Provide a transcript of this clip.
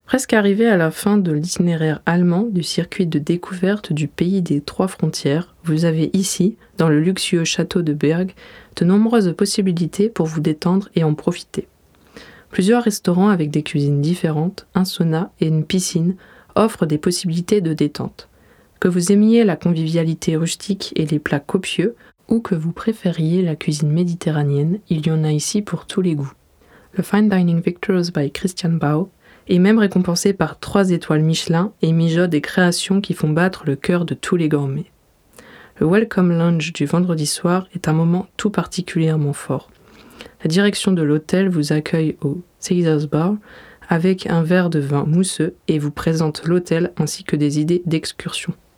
Presque arrivé à la fin de l'itinéraire allemand du circuit de découverte du pays des trois frontières, vous avez ici, dans le luxueux château de Berg, de nombreuses possibilités pour vous détendre et en profiter. Plusieurs restaurants avec des cuisines différentes, un sauna et une piscine offrent des possibilités de détente. Que vous aimiez la convivialité rustique et les plats copieux, ou que vous préfériez la cuisine méditerranéenne, il y en a ici pour tous les goûts. Le Fine Dining Victors by Christian Bau est même récompensé par 3 étoiles Michelin et mijote des créations qui font battre le cœur de tous les gourmets. Le Welcome Lunch du vendredi soir est un moment tout particulièrement fort. La direction de l'hôtel vous accueille au Caesars Bar avec un verre de vin mousseux et vous présente l'hôtel ainsi que des idées d'excursion.